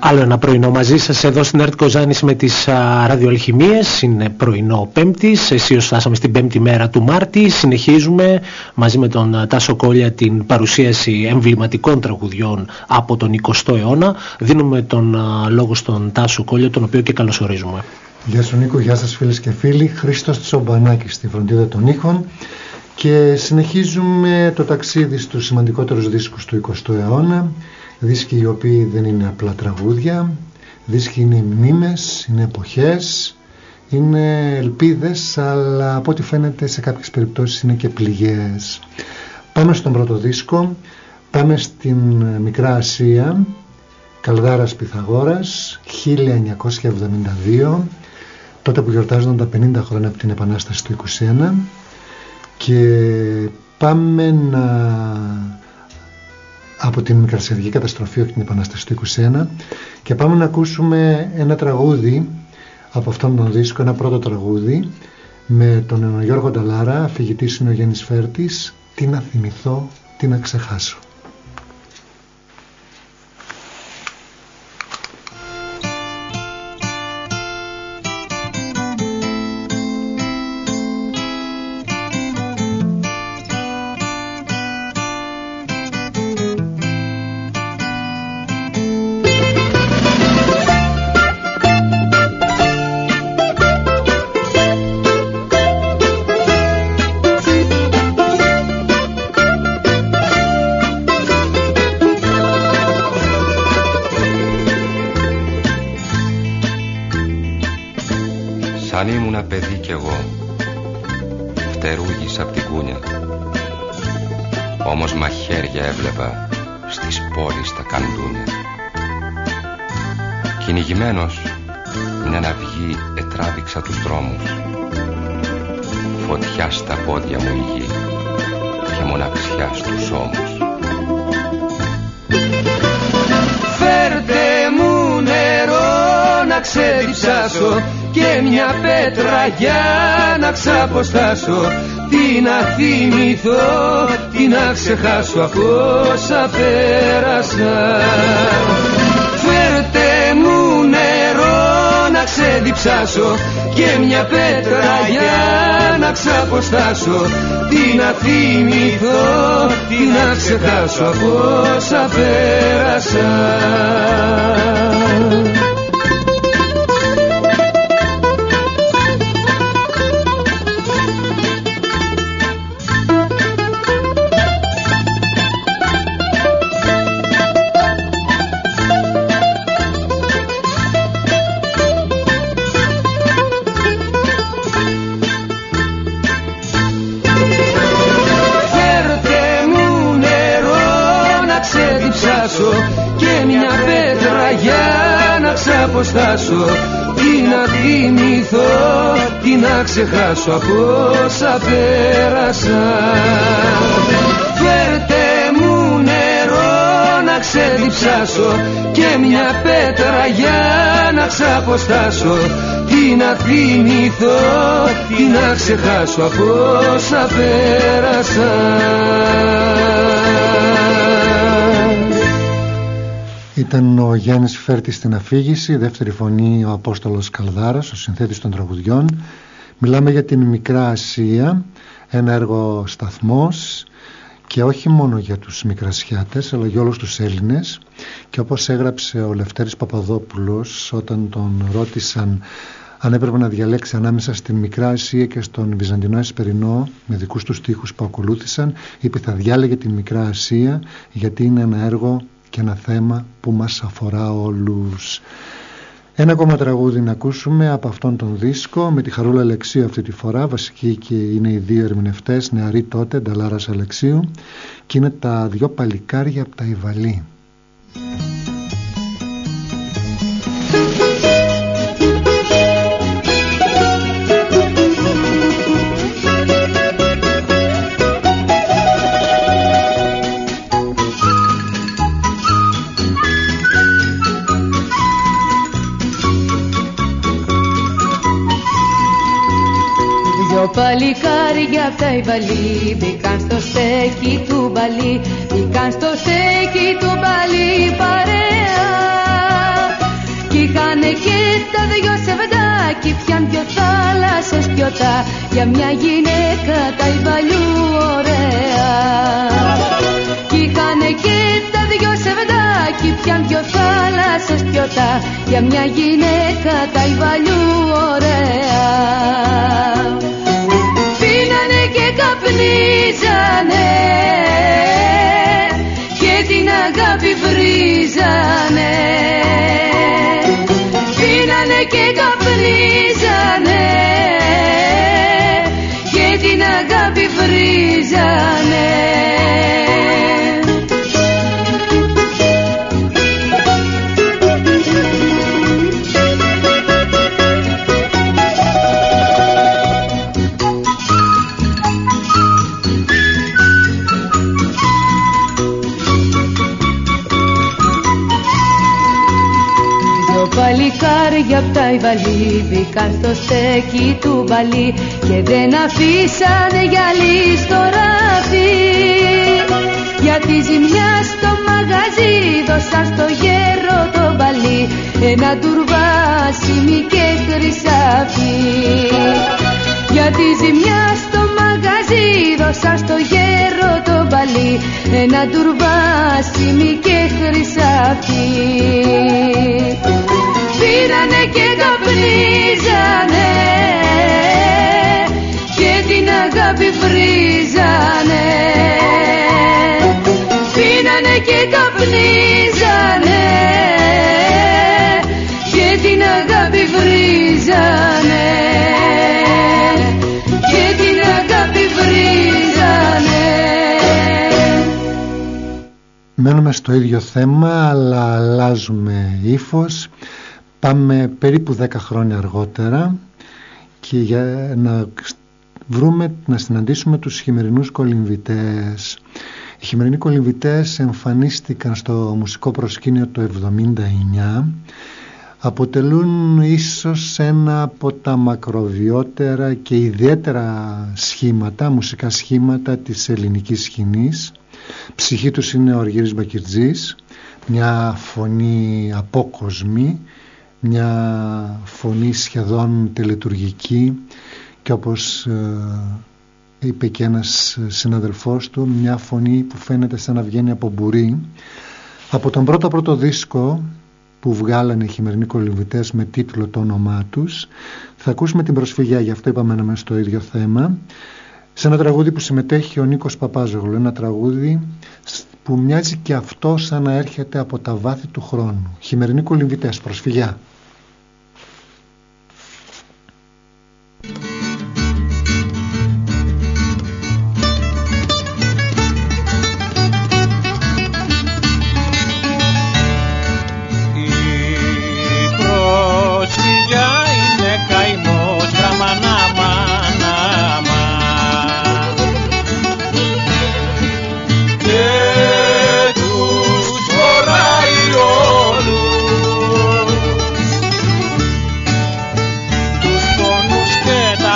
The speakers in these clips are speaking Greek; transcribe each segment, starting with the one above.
Άλλο ένα πρωινό μαζί σας εδώ στην ΕΡΤ Κοζάνης με τις ραδιοαλχημίες. Είναι πρωινό Πέμπτης, αισίως φτάσαμε στην πέμπτη μέρα του Μάρτη. Συνεχίζουμε μαζί με τον Τάσο Κόλια την παρουσίαση εμβληματικών τραγουδιών από τον 20ο αιώνα. Δίνουμε τον λόγο στον Τάσο Κόλια, τον οποίο και καλωσορίζουμε. Γεια σου Νίκο, γεια σας φίλες και φίλοι. Χρήστος Τσομπανάκης στη φροντίδα των ήχων. Και συνεχίζουμε το ταξίδι στους σημαντικότερους δίσκους του 20ου αιώνα. Δίσκοι οι οποίοι δεν είναι απλά τραγούδια, δίσκοι είναι μνήμες, είναι εποχές, είναι ελπίδες, αλλά από ό,τι φαίνεται σε κάποιες περιπτώσεις είναι και πληγές. Πάμε στον πρώτο δίσκο, πάμε στην Μικρά Ασία, Καλδάρας Πυθαγόρας, 1972, τότε που γιορτάζονταν τα 50 χρόνια από την Επανάσταση του 21, και πάμε από την Μικρασιατική καταστροφή, όχι την Επανάσταση του 21, και πάμε να ακούσουμε ένα τραγούδι από αυτόν τον δίσκο, ένα πρώτο τραγούδι με τον Γιώργο Νταλάρα, αφηγητής είναι ο Γιάννης Φέρτης, τι να θυμηθώ, τι να ξεχάσω. Σαν ήμουνα παιδί κι εγώ, φτερούγησα απ' την κούνια, όμως μαχαίρια έβλεπα στις πόλεις τα καντούνια. Κυνηγημένος μια ναυγή ετράβηξα τους δρόμους, φωτιά στα πόδια μου η γη και μοναξιά στους ώμους. Φέρτε μου νερό να ξεδιψάσω και μια πέτρα για να ξαποστάσω, τι να θυμηθώ, τι να ξεχάσω από όσα πέρασα. Φέρτε μου νερό να ξεδιψάσω και μια πέτρα για να ξαποστάσω, τι να θυμηθώ, τι να ξεχάσω από όσα πέρασα. Και μια πέτρα για να ξαποστάσω, τι να θυμηθώ, τι να ξεχάσω από όσα πέρασα. Φέρτε μου νερό να ξεδιψάσω και μια πέτρα για να ξαποστάσω, τι να θυμηθώ, τι να ξεχάσω από όσα πέρασα. Ήταν ο Γιάννης Φέρτης στην αφήγηση, δεύτερη φωνή ο Απόστολος Καλδάρας, ο συνθέτης των τραγουδιών. Μιλάμε για την Μικρά Ασία, ένα έργο σταθμός και όχι μόνο για τους Μικρασιάτες αλλά για όλους τους Έλληνες, και όπως έγραψε ο Λευτέρης Παπαδόπουλος όταν τον ρώτησαν αν έπρεπε να διαλέξει ανάμεσα στην Μικρά Ασία και στον Βυζαντινό Εσπερινό με δικούς τους στίχους που ακολούθησαν, είπε θα διάλεγε την Μικρά Ασία γιατί είναι ένα έργο και ένα θέμα που μας αφορά όλους. Ένα ακόμα τραγούδι να ακούσουμε από αυτόν τον δίσκο με τη Χαρούλα Αλεξίου αυτή τη φορά. Βασικοί και είναι οι δύο ερμηνευτές, νεαροί τότε, Νταλάρας Αλεξίου, και είναι τα δυο παλικάρια από τα Ιβαλή. Παλικάρια απ' τα Ιβαλή μπήκαν στο στέκι του μπαλί, μπήκαν στο στέκι του μπαλί παρέα. Πήγανε και τα δυο σεβδάκι πιαν δυο θάλασσες πιωτά για μια γυναίκα τα Ιβαλιού ωραία. Κι είχανε και τα δυο σεβδάκι πιαν δυο θάλασσες πιωτά για μια γυναίκα τα Ιβαλιού ωραία. Πίνανε και καπνίζανε και την αγάπη βρίζανε. Πίνανε και καπνίζανε και την αγάπη βρίζανε. Παλικάρια απ' τα Ιβαλή μπήκαν στο στέκι του μπαλί και δεν αφήσανε γυαλί στο ράφι. Για τη ζημιά στο μαγαζί δώσαν στο γέρο το μπαλί ένα τουρβάσιμι και χρυσάφι. Για τη ζημιά στο μαγαζί δώσαν στο γέρο το μπαλί ένα τουρβάσιμι και χρυσάφι. Πήρανε και καπνίζανε και την αγάπη βρίζανε. Πήρανε και καπνίζανε και την αγάπη βρίζανε. Και την αγάπη βρίζανε. Μένουμε στο ίδιο θέμα αλλά αλλάζουμε ύφος. Πάμε περίπου 10 χρόνια αργότερα και για να συναντήσουμε τους χειμερινούς κολυμβητές. Οι χειμερινοί κολυμβητές εμφανίστηκαν στο μουσικό προσκήνιο το 1979. Αποτελούν ίσως ένα από τα μακροβιότερα και ιδιαίτερα σχήματα, μουσικά σχήματα της ελληνικής σκηνής. Ψυχή τους είναι ο Αργύρης Μπακυρτζής, μια φωνή απόκοσμη, μια φωνή σχεδόν τελετουργική και όπως είπε και ένας συναδελφός του, μια φωνή που φαίνεται σαν να βγαίνει από μπουρί. Από τον πρώτο δίσκο που βγάλανε οι χειμερινοί κολυμβητές με τίτλο το όνομά τους θα ακούσουμε την προσφυγιά, γι' αυτό είπαμε να είμαστε στο ίδιο θέμα, σε ένα τραγούδι που συμμετέχει ο Νίκος Παπάζογλου, ένα τραγούδι που μοιάζει και αυτό σαν να έρχεται από τα βάθη του χρόνου. Χειμερινοί κολυμβητές, προσφυγιά. Τα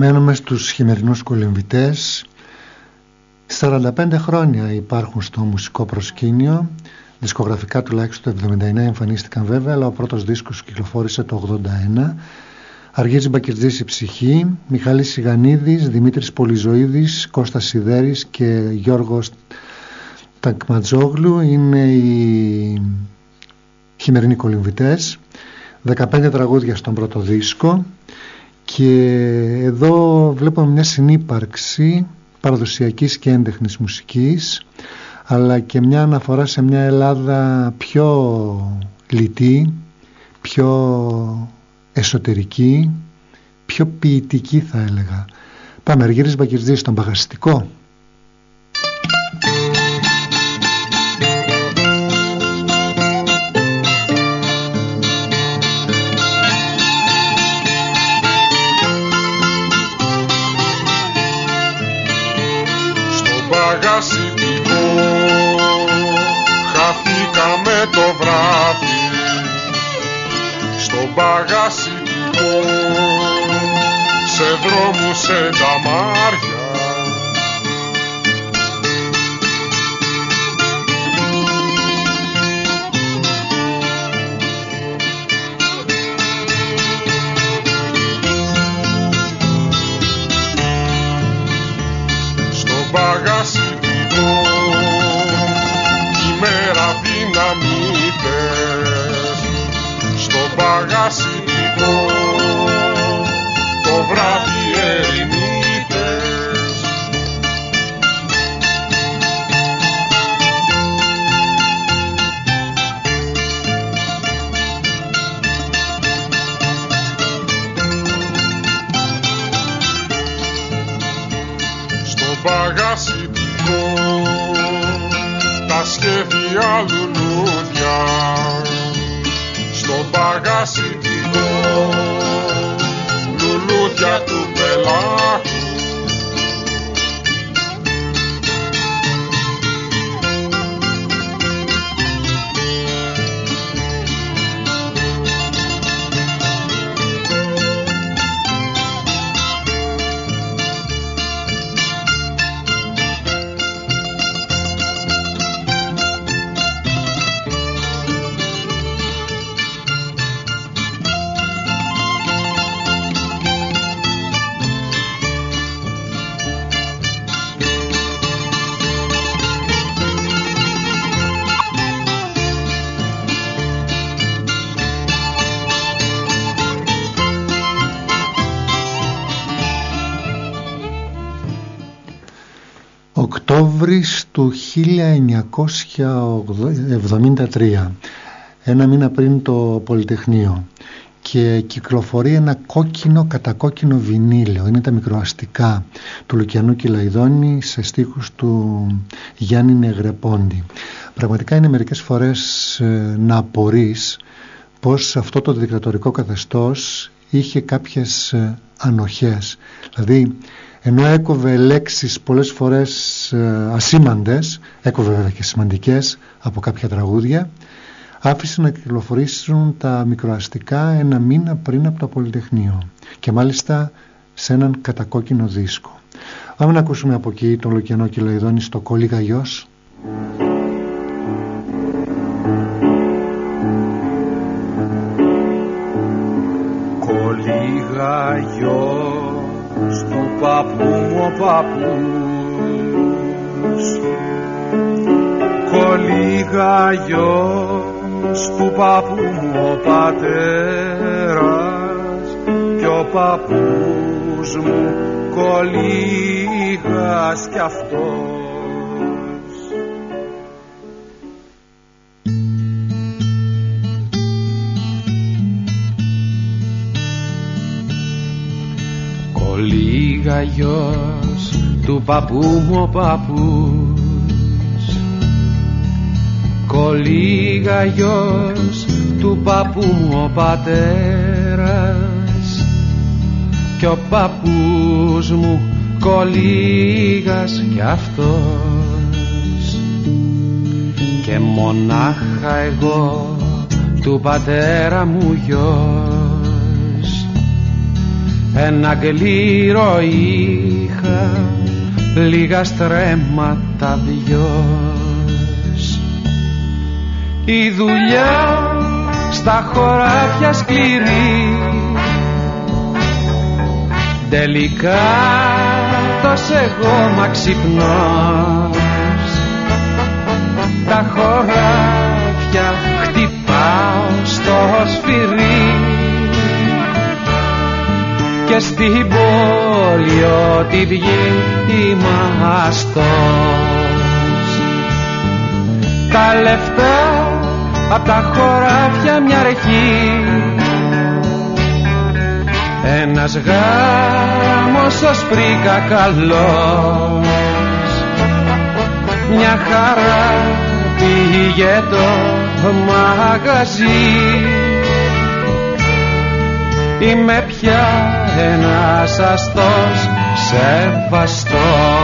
Μένουμε στους χειμερινούς κολυμβητές. 45 χρόνια υπάρχουν στο μουσικό προσκήνιο. Δισκογραφικά τουλάχιστον το 79 εμφανίστηκαν βέβαια, αλλά ο πρώτος δίσκος κυκλοφόρησε το 81. Αργύρης Μπακυρτζής η ψυχή, Μιχάλης Σιγανίδης, Δημήτρης Πολυζωίδης, Κώστας Σιδέρης και Γιώργος Τακματζόγλου είναι οι χειμερινοί κολυμβητές. 15 τραγούδια στον πρώτο δίσκο, και εδώ βλέπουμε μια συνύπαρξη παραδοσιακής και έντεχνης μουσικής, αλλά και μια αναφορά σε μια Ελλάδα πιο λιτή, πιο εσωτερική, πιο ποιητική θα έλεγα. Πάμε, Αργύρης Μπακυρτζής, στον παγαστικό. Χαθήκαμε το βράδυ στον παγασιτικό, σε δρόμους, σε νταμάρια. Στον παγασιτικό στο παγασιτικό το βράδυ ερημίτες. Στο παγασιτικό τα σχέδια λουλούδια, στο παγασιτικό λουλούδια του πελάτου. Οκτώβρης του 1973, ένα μήνα πριν το Πολυτεχνείο, και κυκλοφορεί ένα κόκκινο κατακόκκινο βινίλιο. Είναι τα μικροαστικά του Λουκιανού Κυλαϊδόνη σε στίχους του Γιάννη Νεγρεπόντη. Πραγματικά είναι μερικές φορές να απορείς πως αυτό το δικτατορικό καθεστώς είχε κάποιες ανοχές. Δηλαδή, ενώ έκοβε λέξεις πολλές φορές ασήμαντες, έκοβε βέβαια και σημαντικές από κάποια τραγούδια, άφησε να κυκλοφορήσουν τα μικροαστικά ένα μήνα πριν από το Πολυτεχνείο, και μάλιστα σε έναν κατακόκκινο δίσκο. Πάμε να ακούσουμε από εκεί τον Λουκιανό Κυλαϊδόνη στο «Κόλληγα γιος». Κόλληγα γιος του παππού μου ο παππούς, κόλληγα γιος του παππού μου ο πατέρας, κι ο παππούς μου κόλληγας κι αυτός. Κόλληγα γιος του παππού μου ο παππούς, κόλληγα γιος του παππού μου ο πατέρας, κι ο παππούς μου κόλληγας κι αυτός. Και μονάχα εγώ του πατέρα μου γιος, ένα γλύρο είχα, λίγα στρέμματα δυος. Η δουλειά στα χωράφια σκληρή, τελικά τόσο εγώ μα ξυπνός. Τα χωράφια χτυπάω στο σφυρί και στην πόλη ό,τι βγει ημαστός. Τα λεφτά απ' τα χωράφια μια αρχή, ένας γάμος ως πρίκα καλός, μια χαρά πήγε το μαγαζί. Είμαι πια ένας αστός σεβαστός.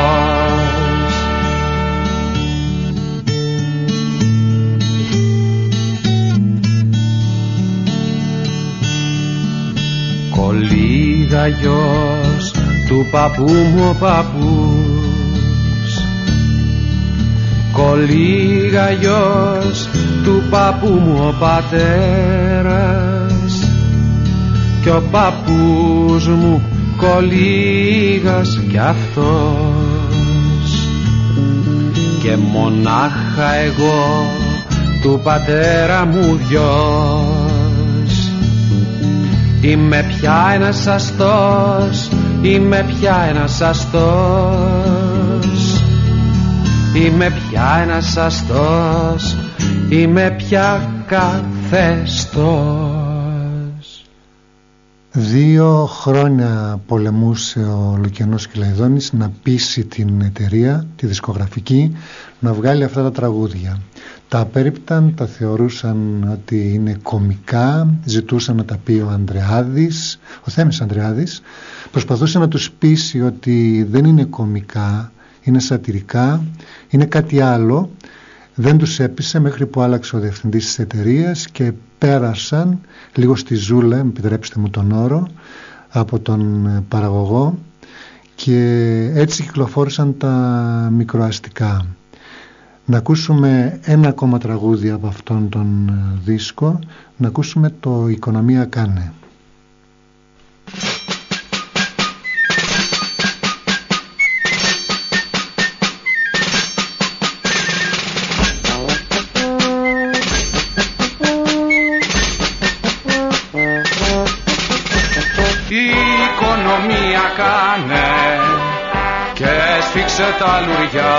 Κολίγα γιος του παππού μου ο παππούς, κολίγα γιος του παππού μου ο πατέρας, κι ο παππούς μου κολίγας κι αυτός, και μονάχα εγώ του πατέρα μου γιος. Είμαι πια ένας αστός, είμαι πια ένας αστός, είμαι πια ένας αστός, είμαι πια καθεστός. 2 χρόνια πολεμούσε ο Λουκιανός Κυλαϊδόνης να πείσει την εταιρεία, τη δισκογραφική, να βγάλει αυτά τα τραγούδια. Τα απέρριπταν, τα θεωρούσαν ότι είναι κωμικά, ζητούσαν να τα πει ο Ανδρεάδης, ο Θέμης Ανδρεάδης. Προσπαθούσε να τους πείσει ότι δεν είναι κωμικά, είναι σατιρικά, είναι κάτι άλλο. Δεν τους έπεισε μέχρι που άλλαξε ο διευθυντής της εταιρείας και πέρασαν λίγο στη ζούλα, επιτρέψτε μου τον όρο, από τον παραγωγό, και έτσι κυκλοφόρησαν τα μικροαστικά. Να ακούσουμε ένα ακόμα τραγούδι από αυτόν τον δίσκο, να ακούσουμε το «Οικονομία κάνε». Οικονομία κάνε και σφίξε τα λουριά,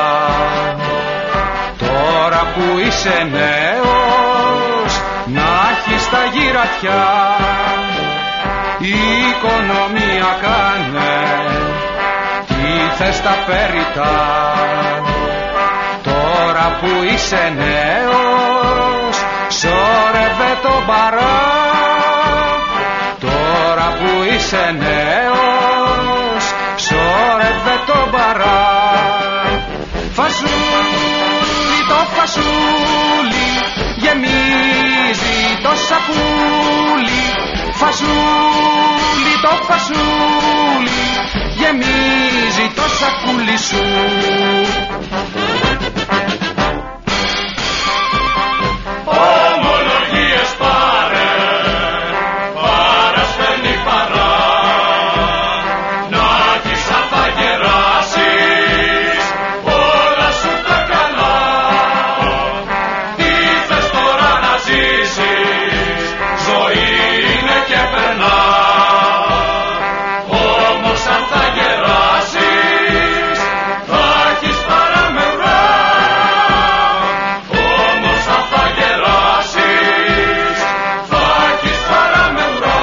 τώρα που είσαι νέος να έχεις τα γυρατιά. Οικονομία κάνε, τι θες τα πέρυτα, τώρα που είσαι νέος σώρευε το μπαρά. Τώρα που είσαι νέος σώρευε το μπαρά. Φασούλι το φασούλι γεμίζει το σακούλι. Φασούλι το φασούλι γεμίζει το σακούλι σου. Ομολογίες πάρε, παρασφέρνει παρά, να έχεις αν θα γεράσεις όλα σου τα καλά. Τι θες τώρα να ζήσεις, ζωή είναι και περνά, όμως αν θα γεράσεις θα έχεις παραμερά. Όμως αν θα γεράσεις θα έχεις παραμερά.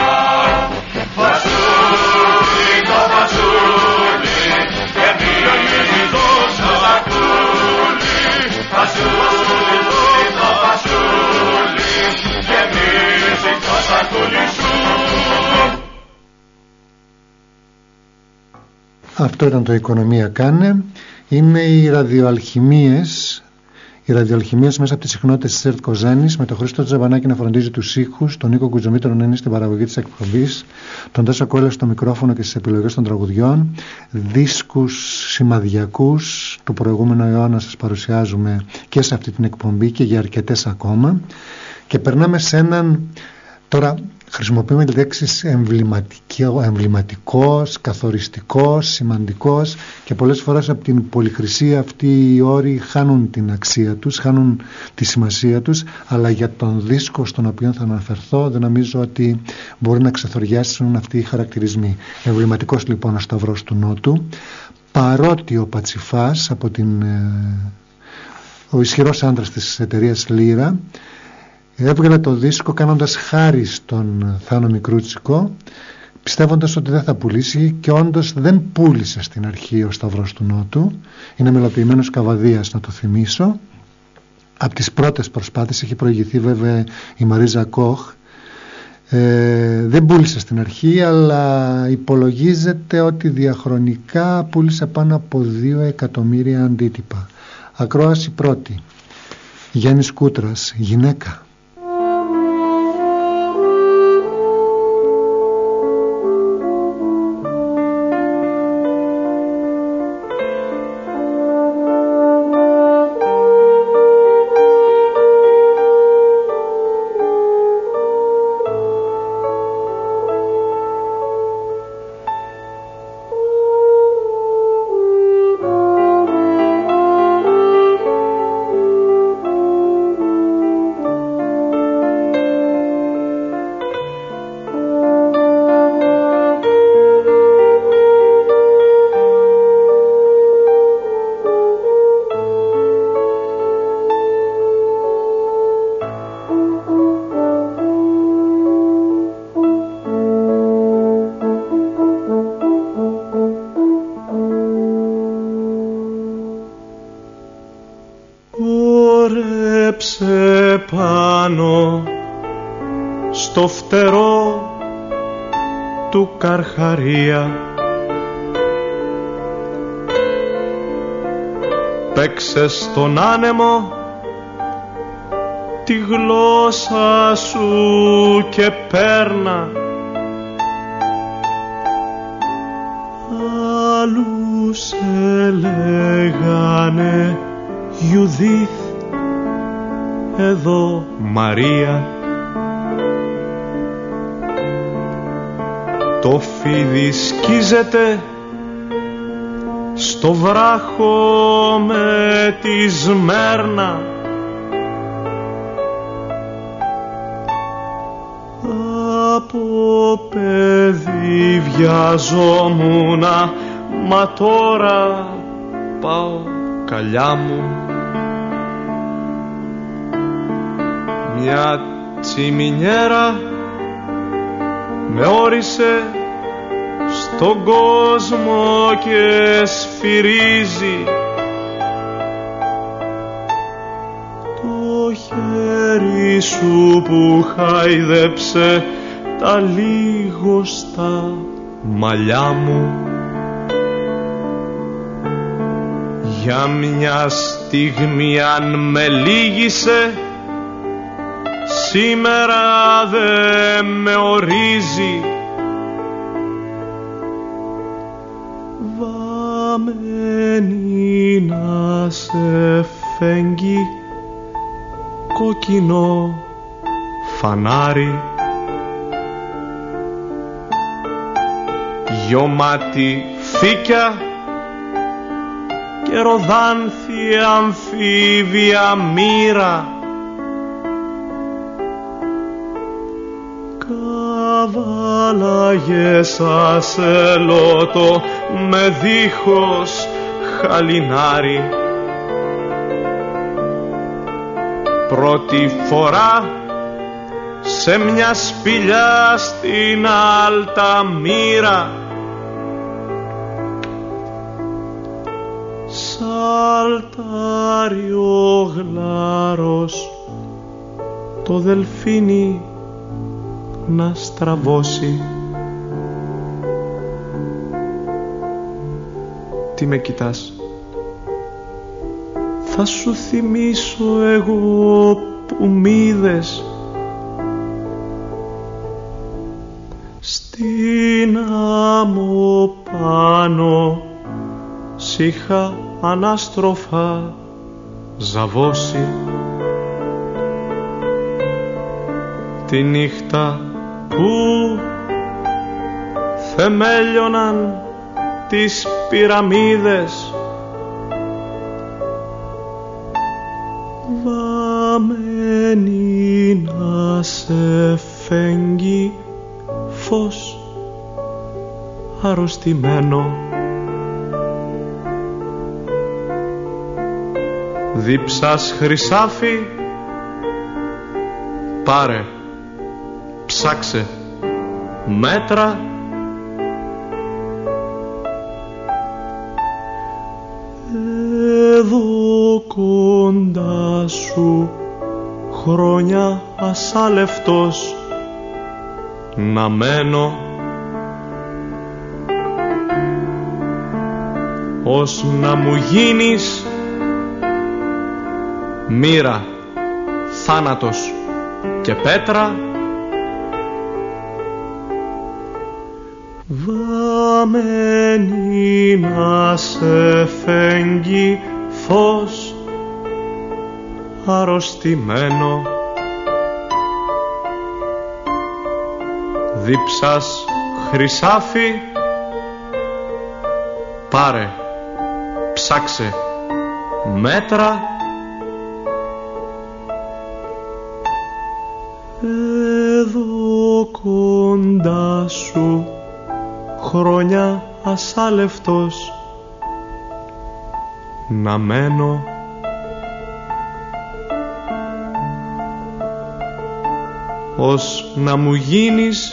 Φασούλι το φασούλι γεμίζει το σακούλι. Φασούλι το φασούλι γεμίζει το σακούλι σου. Αυτό ήταν το «Οικονομία κάνε». Είναι οι ραδιοαλχημίες. Η ραδιοαλχημία μέσα από τις συχνότητες της ΕΡΤ Κοζάνης, με τον Χρήστο Τζαβανάκη να φροντίζει τους ήχους, τον Νίκο Κουτζομήτρο να είναι στην παραγωγή της εκπομπής, τον Τάσο Κόλλα στο μικρόφωνο και στις επιλογές των τραγουδιών. Δίσκους σημαδιακούς του προηγούμενου αιώνα σας παρουσιάζουμε και σε αυτή την εκπομπή και για αρκετές ακόμα. Και περνάμε σε έναν, τώρα χρησιμοποιούμε λέξεις εμβληματικός, καθοριστικός, σημαντικός, και πολλές φορές από την πολυχρησία αυτοί οι όροι χάνουν την αξία τους, χάνουν τη σημασία τους, αλλά για τον δίσκο στον οποίο θα αναφερθώ δεν νομίζω ότι μπορεί να ξεθοριάσουν αυτοί οι χαρακτηρισμοί. Εμβληματικός λοιπόν ο Σταυρός του Νότου, παρότι ο Πατσιφάς, ο ισχυρός άντρας της εταιρείας Λύρα, έβγαλε το δίσκο κάνοντας χάρη στον Θάνο Μικρούτσικο, πιστεύοντας ότι δεν θα πουλήσει, και όντως δεν πούλησε στην αρχή ο Σταυρός του Νότου. Είναι μελοποιημένος Καβαδίας, να το θυμίσω. Από τις πρώτες προσπάθειες, έχει προηγηθεί βέβαια η Μαρίζα Κοχ. Δεν πούλησε στην αρχή, αλλά υπολογίζεται ότι διαχρονικά πούλησε πάνω από 2 εκατομμύρια αντίτυπα. Ακρόαση πρώτη. Γιάννης Κούτρας, Γυναίκα. Στο φτερό του Καρχαρία παίξε στον άνεμο τη γλώσσα σου και πέρνα. Άλλου σε λέγανε Ιουδίθ, εδώ Μαρία. Το φίδι σκίζεται στο βράχο με τη Σμέρνα. Από παιδί βιαζόμουνα, μα τώρα πάω καλιά μου. Μια τσιμινιέρα με όρισε στον κόσμο και σφυρίζει. Το χέρι σου που χάιδεψε τα λίγωστα μαλλιά μου. Για μια στιγμή αν με λύγησε, σήμερα δε με ορίζει. Βαμμένη να σε φέγγει κόκκινο φανάρι. Γιωμάτι φύκια και ροδάνθη αμφίβια μοίρα. Καβάλαγες ασελότο με δίχως χαλινάρι. Πρώτη φορά σε μια σπηλιά στην Αλταμύρα. Σαλτάρει ο γλάρος το δελφίνι να στραβώσει. Τι με κοιτάς? θα σου θυμίσω εγώ που μ' είδες στην άμμο πάνω, σ' είχα ανάστροφα ζαβώσει τη νύχτα που θεμέλιωναν τις πυραμίδες. Βαμμένη να σε φέγγει φως αρρωστημένο, δίψας χρυσάφι, πάρε, ψάξε, μέτρα, εδώ κοντά σου χρόνια ασάλευτος να μένω, ως να μου γίνεις μοίρα, θάνατος και πέτρα. Βαμμένη να σε φέγγει φως αρρωστημένο, δίψας χρυσάφι, πάρε, ψάξε, μέτρα, εδώ κοντά σου χρόνια ασάλευτος να μένω. Ως να μου γίνεις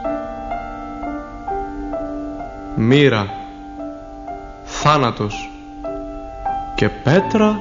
μοίρα, θάνατος και πέτρα.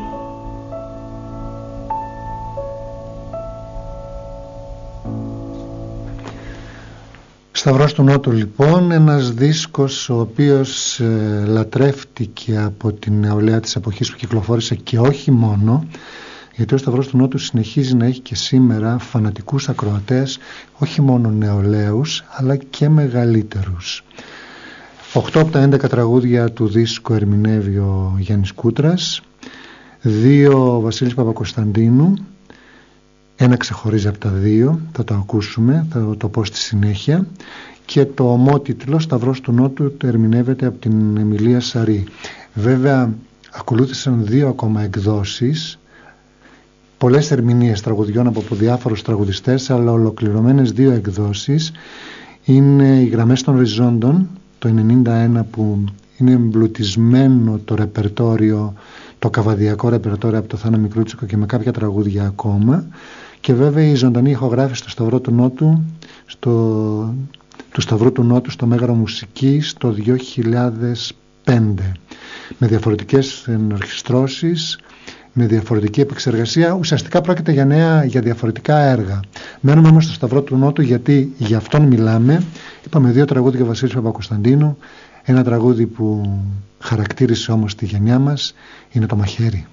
Σταυρός του Νότου λοιπόν, ένας δίσκος ο οποίος λατρεύτηκε από την νεολαία της εποχής που κυκλοφόρησε και όχι μόνο, γιατί ο Σταυρός του Νότου συνεχίζει να έχει και σήμερα φανατικούς ακροατές, όχι μόνο νεολαίους αλλά και μεγαλύτερους. 8 από τα 11 τραγούδια του δίσκου ερμηνεύει ο Γιάννης Κούτρας, 2 ο Βασίλης Παπακοσταντίνου, ένα ξεχωρίζει από τα 2, θα το ακούσουμε, θα το πω στη συνέχεια, και το ομότιτλο Σταυρός του Νότου το ερμηνεύεται από την Εμιλία Σαρή. Βέβαια ακολούθησαν 2 ακόμα εκδόσεις, πολλές ερμηνείες τραγουδιών από διάφορους τραγουδιστές, αλλά ολοκληρωμένες 2 εκδόσεις. Είναι οι Γραμμές των Οριζόντων το 1991, που είναι εμπλουτισμένο το ρεπερτόριο, το καβαδιακό ρεπερτόριο από το Θάνο Μικρούτσικο και με κάποια τραγούδια ακόμα, και βέβαια η ζωντανή ηχογράφηση του Σταυρού του Νότου του Σταυρού του Νότου στο Μέγαρο Μουσικής το 2005, με διαφορετικές ενορχιστρώσεις, με διαφορετική επεξεργασία. Ουσιαστικά πρόκειται για διαφορετικά έργα. Μένουμε όμως στο Σταυρό του Νότου, γιατί για αυτόν μιλάμε. Είπαμε 2 τραγούδια Βασίλης Παπακοσταντίνου, ένα τραγούδι που χαρακτήρισε όμως τη γενιά μας είναι το Μαχαίρι.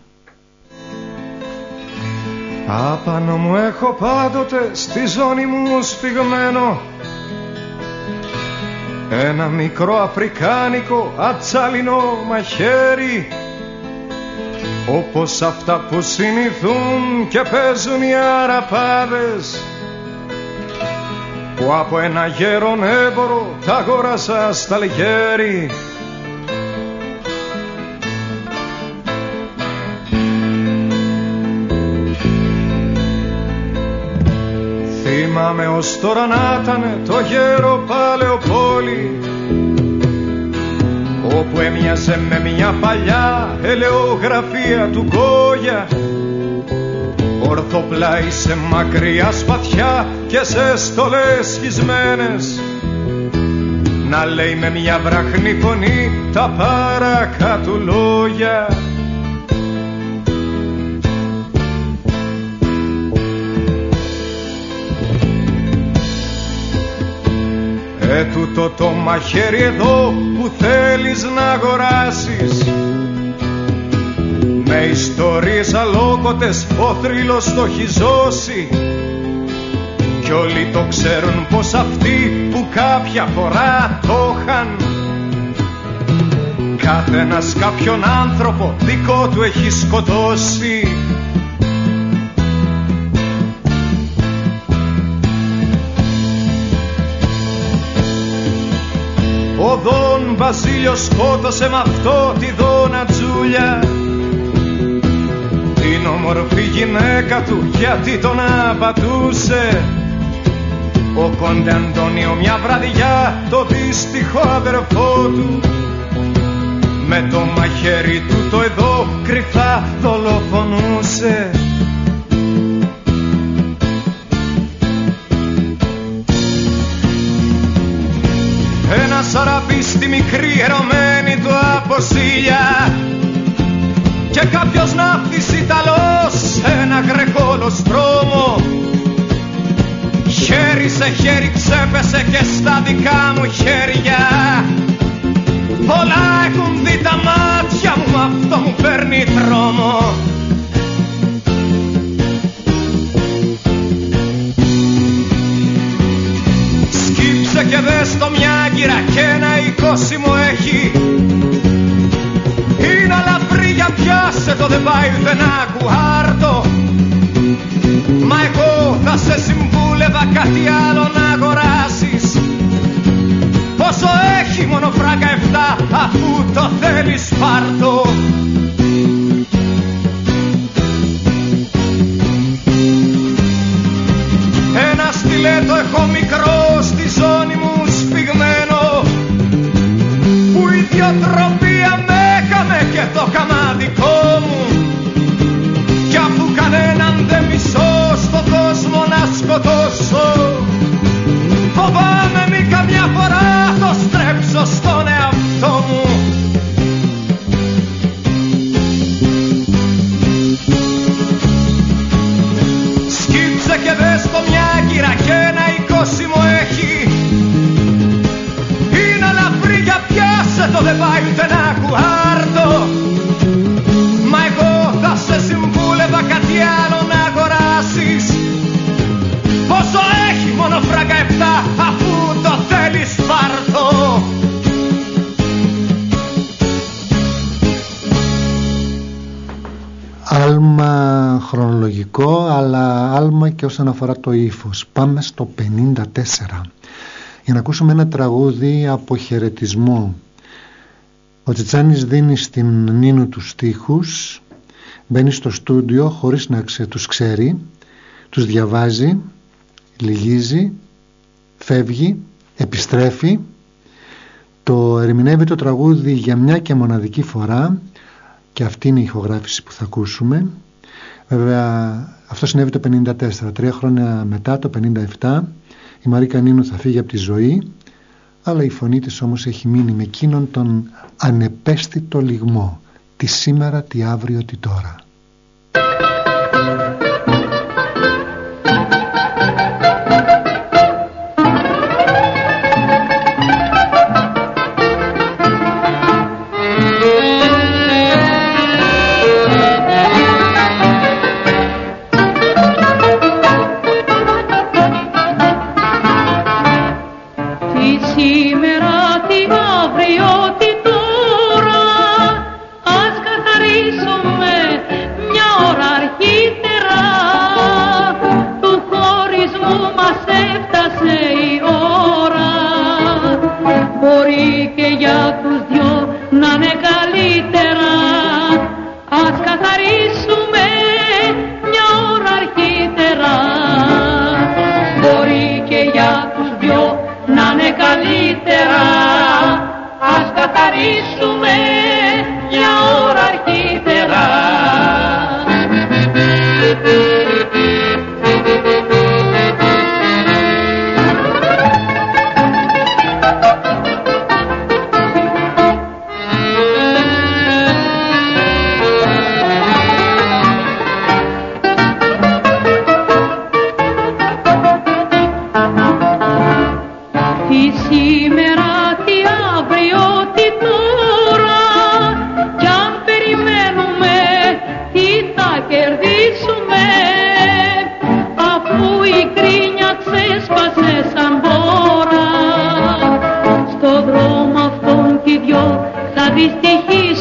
Απάνω μου έχω πάντοτε στη ζώνη μου σφιγμένο ένα μικρό αφρικάνικο ατσάλινο μαχαίρι, όπως αυτά που συνηθούν και παίζουν οι αραπάδες, που από ένα γέρον έμπορο τα αγόρασα στα Αλγέρι. Θυμάμαι ως τώρα να ήτανε το γέρο Παλαιοπόλη, όπου έμοιαζε με μια παλιά ελαιογραφία του Γκόγια, ορθοπλάι σε μακριά σπαθιά και σε στολές σχισμένες, να λέει με μια βραχνή φωνή τα παρακάτω λόγια. Τούτο το μαχαίρι εδώ που θέλεις να αγοράσεις, με Με ιστορίες αλόκοτες ο θρύλος το έχει ζώσει κι όλοι το ξέρουν πως αυτοί που κάποια φορά το είχαν κάθε ένας κάποιον άνθρωπο δικό του έχει σκοτώσει. Ο Δον Βασίλειος σκότωσε μ' αυτό τη Δόνα Τζούλια, την όμορφη γυναίκα του, γιατί τον απατούσε. Ο Κόντε Αντώνιο μια βραδιά το δύστιχο αδερφό του με το μαχαίρι του το εδώ κρυφά δολοφονούσε. Ένας αραπής στη μικρή ερωμένη του αποσύλια και κάποιος ναύτης Ιταλός ένα γρεκόλος δρόμο. Χέρι σε χέρι ξέπεσε και στα δικά μου χέρια. Πολλά έχουν δει τα μάτια μου, αυτό μου παίρνει τρόμο. Σκύψε και δες το μια άγκυρα και ένα 20 μου έχει. Είναι αλαφρύ για πιάσε το, δεν πάει ουδενά κουάρτο. Μα εγώ θα σε συμβούλευα κάτι άλλο να αγοράσεις. Πόσο έχει μόνο φράγκα 7 αφού το θέλεις πάρτο. Ένα στιλέτο έχω μικρό στη ζώνη μου σφιγμένο που η ιδιοτροπία με έκαμε και το καμάδικό μου. Κι αφού κανέναν δεν μισώ στον κόσμο να σκοτώσω, φοβάμαι μη καμιά φορά το στρέψω στον εαυτό μου. Σκύψε και δες το μια άγκυρα και ένα 20 μου έχει. Είναι αλαφρύ για πιάσε το, δεν πάει ουδενά κουάρτο. Μα εγώ θα σε συμβούλευα κάτι άλλο να αγοράσεις. Πόσο έχει μόνο φράγκα 7 αφού το θέλεις πάρτο. Άλμα χρονολογικό, αλλά άλμα και όσον αφορά το ύφος. Πάμε στο 54 για να ακούσουμε ένα τραγούδι αποχαιρετισμό. Ο Τσιτσάνης δίνει στην Νίνου τους στίχους, μπαίνει στο στούντιο χωρίς να τους ξέρει, τους διαβάζει, λυγίζει, φεύγει, επιστρέφει, το ερμηνεύει το τραγούδι για μια και μοναδική φορά και αυτή είναι η ηχογράφηση που θα ακούσουμε. Βέβαια αυτό συνέβη το 54, 3 χρόνια μετά, το 57, η Μαρίκα Νίνου θα φύγει από τη ζωή, αλλά η φωνή της όμως έχει μείνει με εκείνον τον ανεπαίσθητο λυγμό, τι σήμερα, τι αύριο, τι τώρα.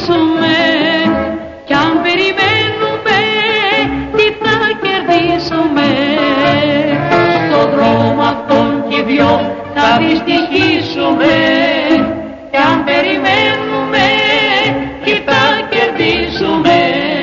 ζήσουμε. Κι αν περιμένουμε τι θα κερδίσουμε. Στον δρόμο αυτόν κι οι δυο θα δυστυχήσουμε. Κι αν περιμένουμε τι θα κερδίσουμε.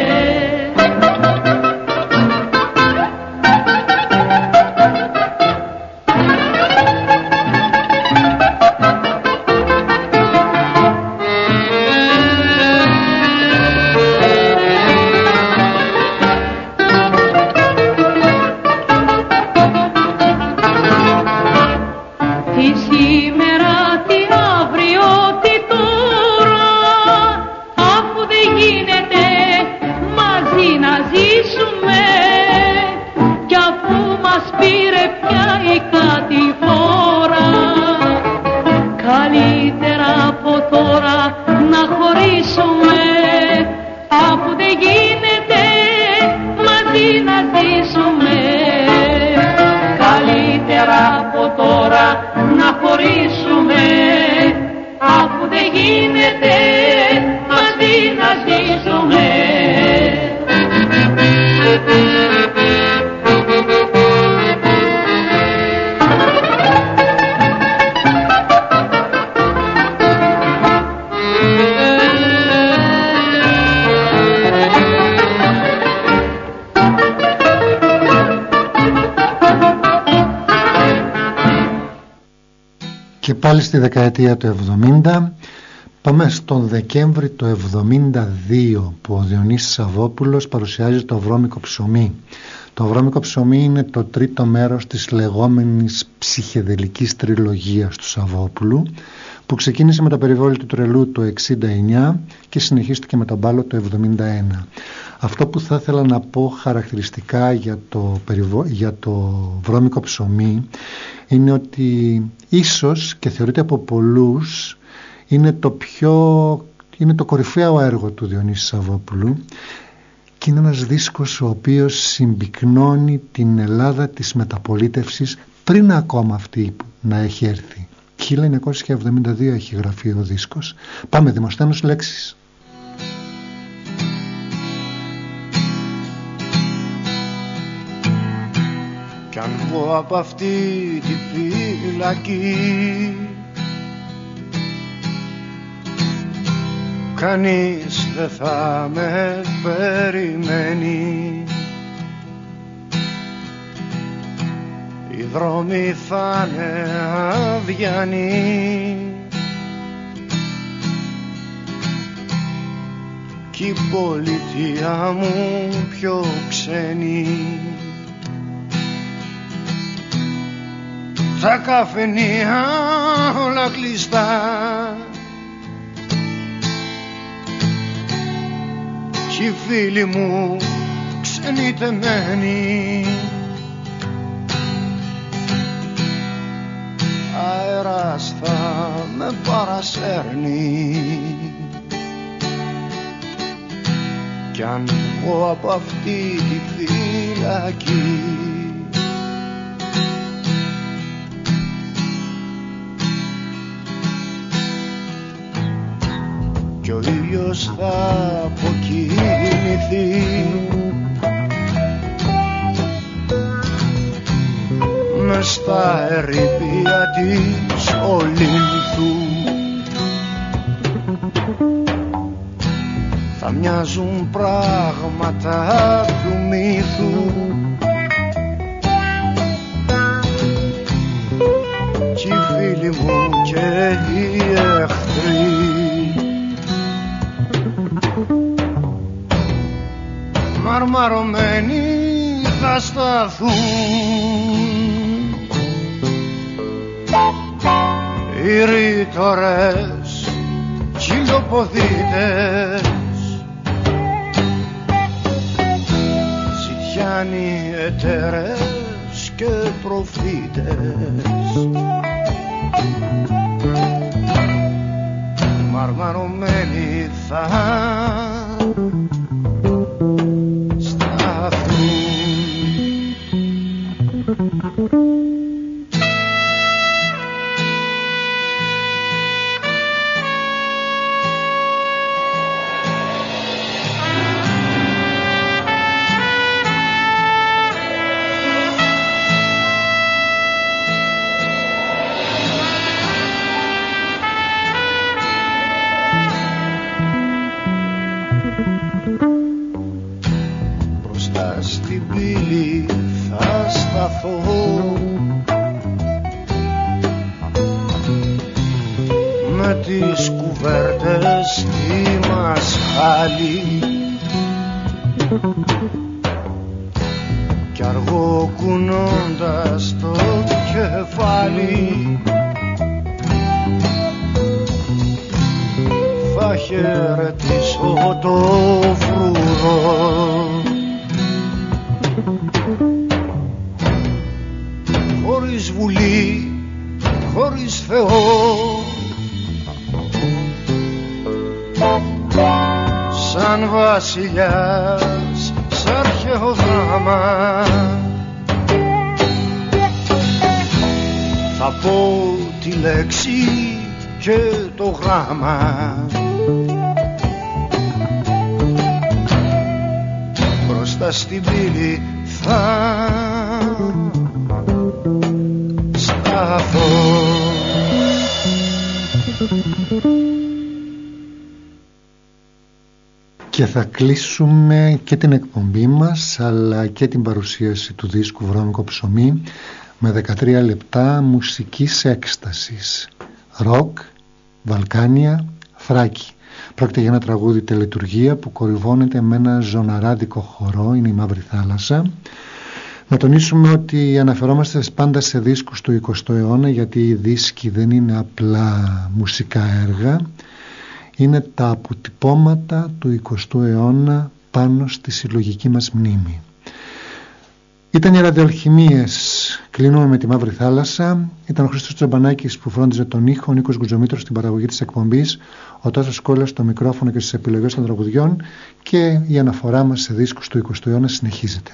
Και πάλι στη δεκαετία του 70, πάμε στον Δεκέμβρη του 72 που ο Διονύσης Σαββόπουλος παρουσιάζει το Βρώμικο ψωμί. Το Βρώμικο ψωμί είναι το τρίτο μέρος της λεγόμενης ψυχεδελικής τριλογίας του Σαββόπουλου, που ξεκίνησε με το Περιβόλι του Τρελού το 69 και συνεχίστηκε με τον Μπάλο το 71. Αυτό που θα ήθελα να πω χαρακτηριστικά για το Βρώμικο ψωμί είναι ότι ίσως, και θεωρείται από πολλούς, είναι το κορυφαίο έργο του Διονύση Σαββόπουλου και είναι ένας δίσκος ο οποίος συμπυκνώνει την Ελλάδα της μεταπολίτευσης πριν ακόμα αυτή να έχει έρθει. 1972 έχει γραφεί ο δίσκος. Πάμε, Δημοσθένος, λέξεις. Κι αν βγω από αυτή τη φυλακή, κανείς δεν θα με περιμένει. Οι δρόμοι θα είναι αδιανοί κι η πολιτεία μου πιο ξένη. Τα καφενεία όλα κλειστά κι οι φίλοι μου ξενιτεμένοι. Αέρας θα με παρασέρνει κι αν βγω από αυτή τη φυλακή. Κι ο ήλιος θα αποκοιμηθεί μες στα ερήπια της Ολύνθου. Θα μοιάζουν πράγματα του μύθου κι οι φίλοι μου και οι εχθροί. Μαρμαρωμένοι θα σταθούν οι ρήτορες κι οι λοποδίτες, ζητιάνοι εταιρές και προφήτες. Μαρμαρωμένοι θα αθώο με τις κουβέρτες στη μασχάλη κι αργό κουνώντας το κεφάλι θα χαιρετήσω το φρουρό χωρίς βουλή, χωρίς Θεό σαν βασιλιάς σ' αρχαίο δράμα θα πω τη λέξη και το γράμμα μπροστά στην πύλη θα σταθώ. Και θα κλείσουμε και την εκπομπή μας αλλά και την παρουσίαση του δίσκου Βρώμικο Ψωμί με 13 λεπτά μουσικής έκστασης. Ροκ, Βαλκάνια, Θράκη. Πρόκειται για ένα τραγούδι τελετουργία που κορυβώνεται με ένα ζωναράδικο χορό, είναι η Μαύρη Θάλασσα. Να τονίσουμε ότι αναφερόμαστε πάντα σε δίσκους του 20ου αιώνα γιατί οι δίσκοι δεν είναι απλά μουσικά έργα, είναι τα αποτυπώματα του 20ου αιώνα πάνω στη συλλογική μας μνήμη. Ήταν οι ραδιοαλχημίες. Κλείνουμε με τη Μαύρη Θάλασσα. Ήταν ο Χρήστος Τσαμπανάκης που φρόντιζε τον ήχο, ο Νίκος Γκουτζομήτρος στην παραγωγή της εκπομπής, ο Τάσος Κόλλας στο μικρόφωνο και στις επιλογές των τραγουδιών και η αναφορά μας σε δίσκους του 20ου αιώνα συνεχίζεται.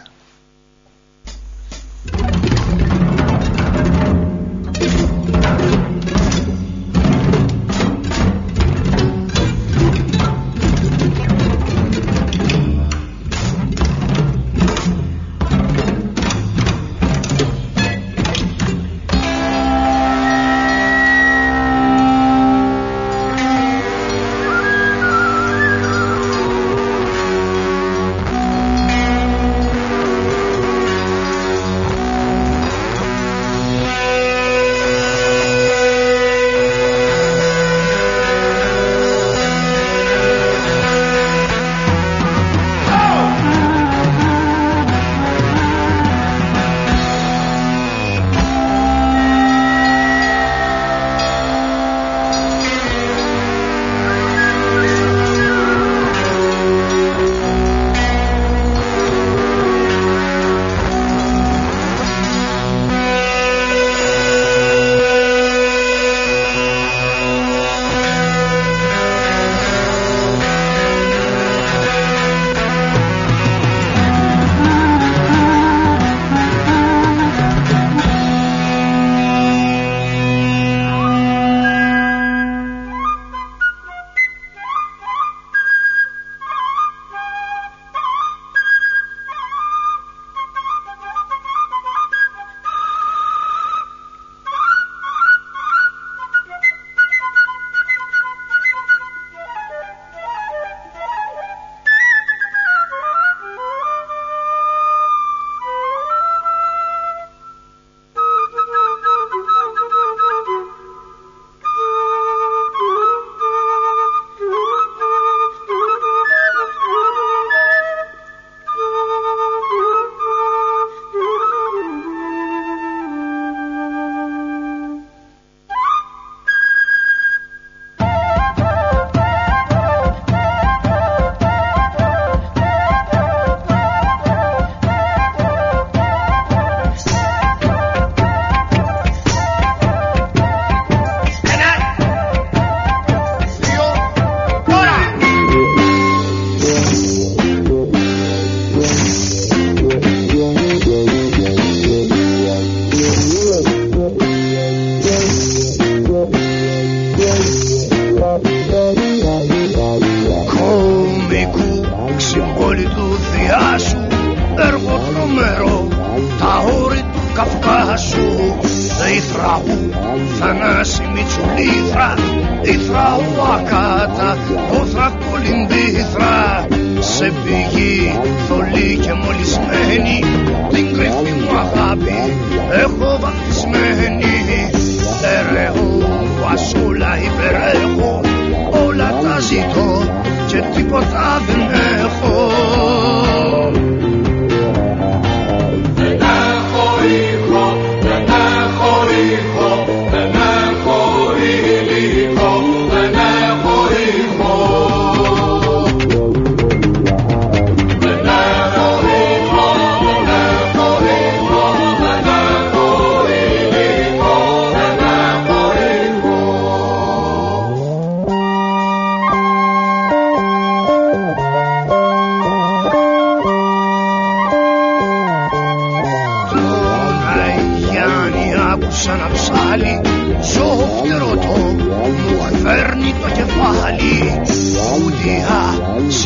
Ιθραού, θανάσιμη τσουλήθρα, Ιθραού ακάτα, όθρα κολυμπήθρα. Σε πηγή θολή και μολυσμένη, την κρυφή μου αγάπη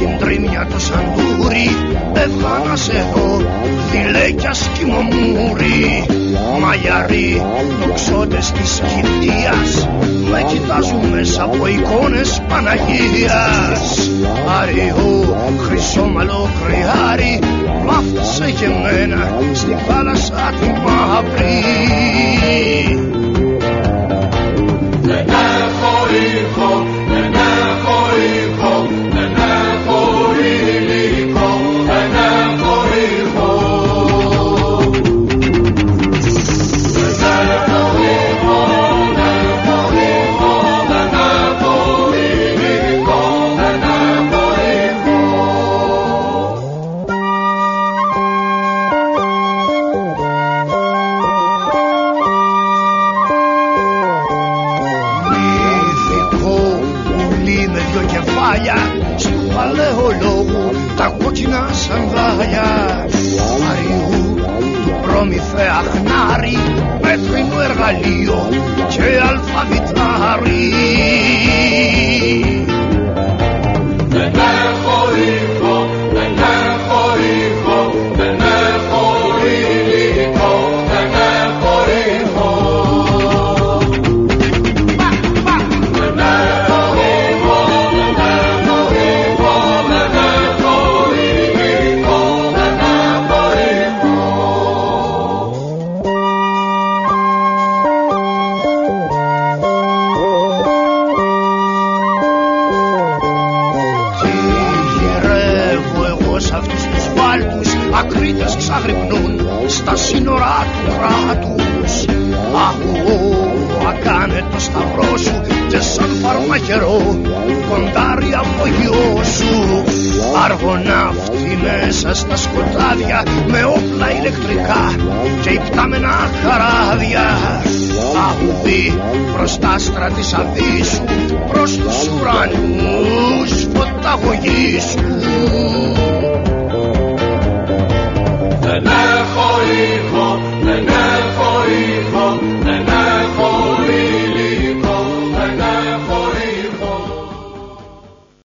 τρίμια το σαντούρι, έβγα να σε δω, δηλέκια σκυμομούρι. Μαγιαροί, τοξότες της κηδείας, με κοιτάζουν μέσα από εικόνες Παναγίας. Αριού, χρυσόμαλο κρυάρι, βάφτισε και μένα στη θάλασσα τη μαύρη. Δεν έχω ήχο, δεν έχω ήχο, δεν έχω υλικό, δεν έχω ήχο. Τα κόκκινα σανδάλια Αριού του προμηθέα χνάρι, πέτρινο εργαλείο και αλφαβητάρι. Δεν έχω ήχο, δεν έχω ήχο, δεν έχω υλικό, δεν έχω ήχο. Δεν έχω ήχο, δεν έχω ήχο, δεν έχω υλικό, δεν έχω ήχο. Ακρίτες ξαγρυπνούν στα σύνορα του κράτους. Αχού, ακάνε το σταυρό σου και σαν φαρμακερό κοντάρει από γιο σου. Αργοναύτη μέσα στα σκοτάδια με όπλα ηλεκτρικά και υπτάμενα χαράδια. Αχουδί προς τα άστρα της Αβύσσου, προς τους ουρανούς φωταγωγή σου.